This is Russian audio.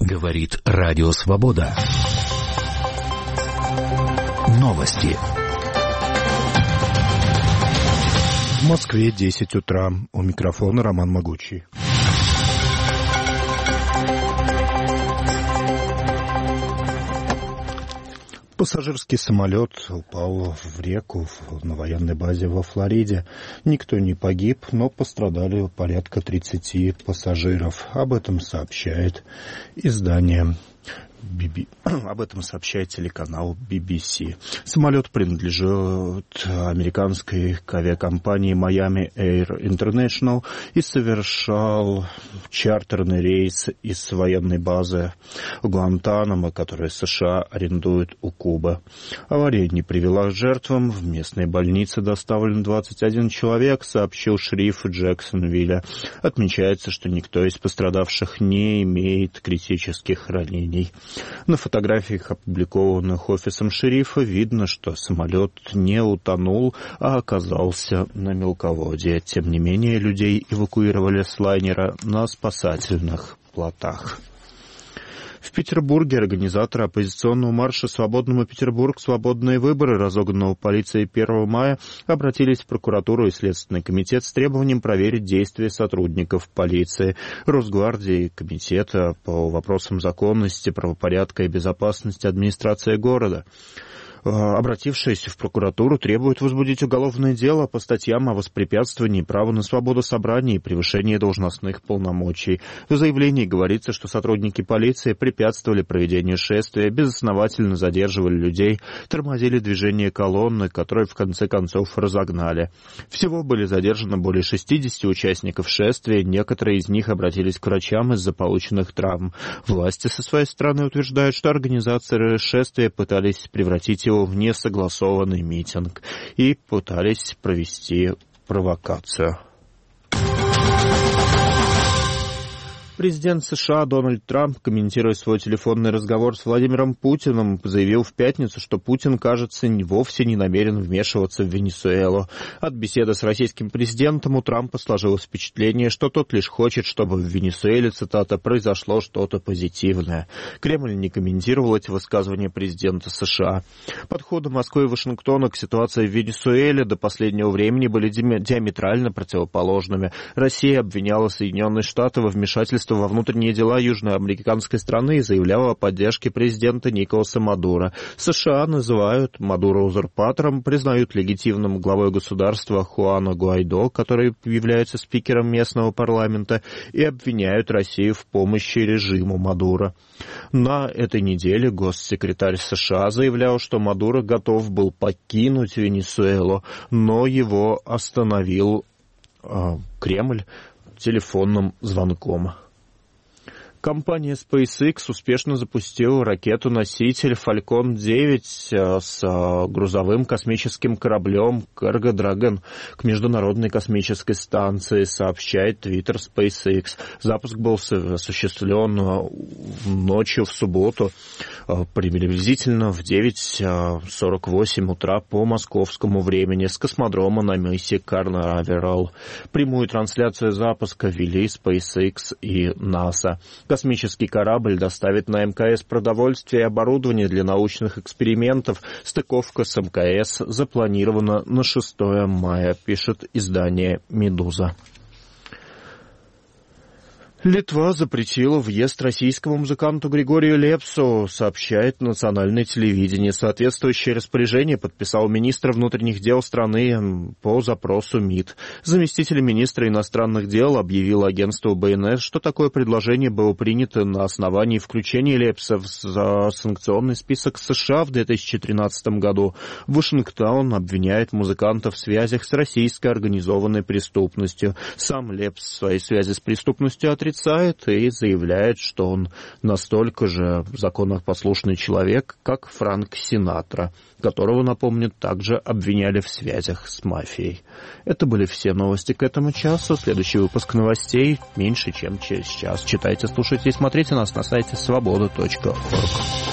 Говорит Радио Свобода. Новости. В Москве 10 утра. У микрофона Роман Могучий. Пассажирский самолет упал в реку на военной базе во Флориде. Никто не погиб, но пострадали порядка 30 пассажиров. Об этом сообщает Об этом сообщает телеканал BBC. Самолет принадлежит американской авиакомпании Miami Air International и совершал чартерный рейс из военной базы Гуантанамо, которую США арендуют у Кубы. Авария не привела к жертвам. В местной больнице доставлен 21 человек, сообщил шериф Джексонвилля. Отмечается, что никто из пострадавших не имеет критических ранений. На фотографиях, опубликованных офисом шерифа, видно, что самолет не утонул, а оказался на мелководье. Тем не менее, людей эвакуировали с лайнера на спасательных плотах. В Петербурге организаторы оппозиционного марша «Свободному Петербург. Свободные выборы», разогнанного полицией 1 мая, обратились в прокуратуру и Следственный комитет с требованием проверить действия сотрудников полиции, Росгвардии и Комитета по вопросам законности, правопорядка и безопасности администрации города. Обратившиеся в прокуратуру требуют возбудить уголовное дело по статьям о воспрепятствовании права на свободу собрания и превышении должностных полномочий. В заявлении говорится, что сотрудники полиции препятствовали проведению шествия, безосновательно задерживали людей, тормозили движение колонны, которые в конце концов разогнали. Всего были задержаны более 60 участников шествия, некоторые из них обратились к врачам из-за полученных травм. Власти со своей стороны утверждают, что организаторы шествия пытались превратить его в несогласованный митинг и пытались провести провокацию. Президент США Дональд Трамп, комментируя свой телефонный разговор с Владимиром Путиным, заявил в пятницу, что Путин, кажется, вовсе не намерен вмешиваться в Венесуэлу. От беседы с российским президентом у Трампа сложилось впечатление, что тот лишь хочет, чтобы в Венесуэле, цитата, «произошло что-то позитивное». Кремль не комментировал эти высказывания президента США. Подходы Москвы и Вашингтона к ситуации в Венесуэле до последнего времени были диаметрально противоположными. Россия обвиняла Соединенные Штаты во вмешательстве во внутренние дела южноамериканской страны и заявляла о поддержке президента Николаса Мадуро. США называют Мадуро узурпатором, признают легитимным главой государства Хуана Гуайдо, который является спикером местного парламента, и обвиняют Россию в помощи режиму Мадуро. На этой неделе госсекретарь США заявлял, что Мадуро готов был покинуть Венесуэлу, но его остановил Кремль телефонным звонком. Компания SpaceX успешно запустила ракету-носитель Falcon 9 с грузовым космическим кораблем Cargo Dragon к Международной космической станции, сообщает Twitter SpaceX. Запуск был осуществлен ночью в субботу, приблизительно в 9:48 утра по московскому времени с космодрома на мысе Карнаверал. Прямую трансляцию запуска вели SpaceX и NASA. Космический корабль доставит на МКС продовольствие и оборудование для научных экспериментов. Стыковка с МКС запланирована на 6 мая, пишет издание «Медуза». Литва запретила въезд российскому музыканту Григорию Лепсу, сообщает национальное телевидение. Соответствующее распоряжение подписал министр внутренних дел страны по запросу МИД. Заместитель министра иностранных дел объявил агентству БНС, что такое предложение было принято на основании включения Лепса в санкционный список США в 2013 году. Вашингтон обвиняет музыканта в связях с российской организованной преступностью. Сам Лепс свои связи с преступностью отрицает и заявляет, что он настолько же законопослушный человек, как Фрэнк Синатра, которого, напомню, также обвиняли в связях с мафией. Это были все новости к этому часу. Следующий выпуск новостей меньше, чем через час. Читайте, слушайте и смотрите нас на сайте svoboda.org.